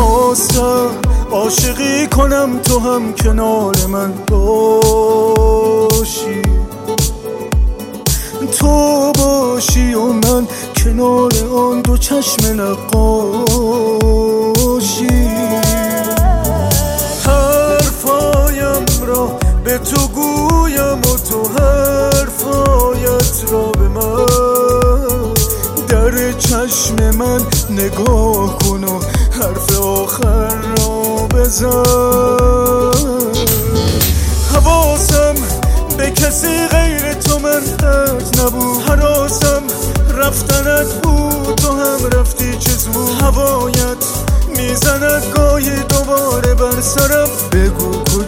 خواستم عاشقی کنم تو هم کنار من باشی، تو باشی و من کنار آن دو چشم نقاشی. حرفایم را به تو گویم و تو حرفایت را به من، در چشم من نگاه کن و حرف آخر را بزن. حواسم به کسی غیر تو من پرت نبود، حراسم رفتنت بود تو هم رفتی چه زود. هوایت میزند گاهی دوباره بر سرم، بگو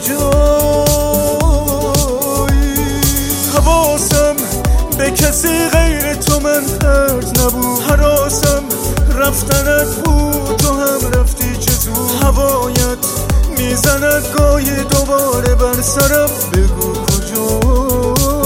کجایی. حواسم به کسی غیر تو من پرت نبود، حراسم رفتنت بود تو هم رفتی چه زود. هوایت میزند گاهی دوباره بر سرم، بگو کجایی.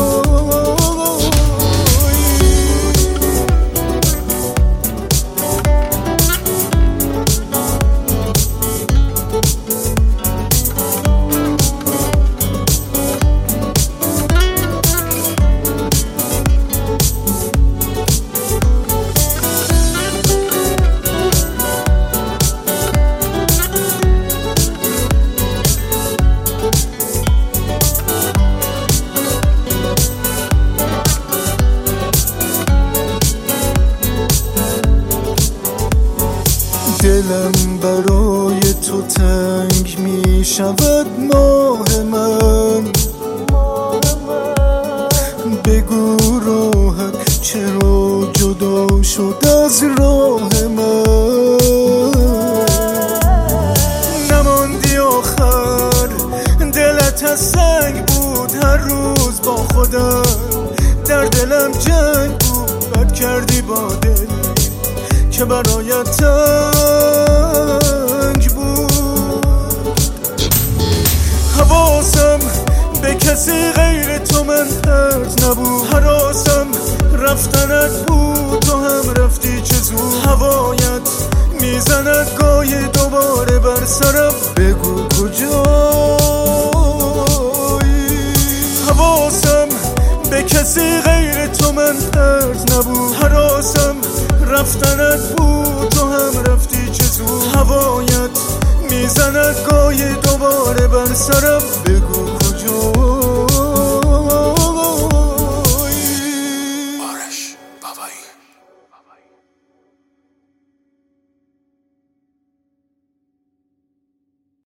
دلم برای تو تنگ می شود ماه من، بگو راحت چرا جدا شد از راه من. نماندی آخر دلت از سنگ بود، هر روز با خودم در دلم جنگ بود. بد کردی با دل که برایت تنگ بود. حواسم به کسی غیر تو من پرت نبود، حراسم رفتنت بود تو هم رفتی چه زود. هوایت میزند گاهی دوباره بر سرم، بگو کجایی. حواسم به کسی غیر تو من پرت نبود، حراسم رفتنت بود تو هم رفتی چه زود. هوایت میزند گاهی دوباره بر سرم، بگو کجا.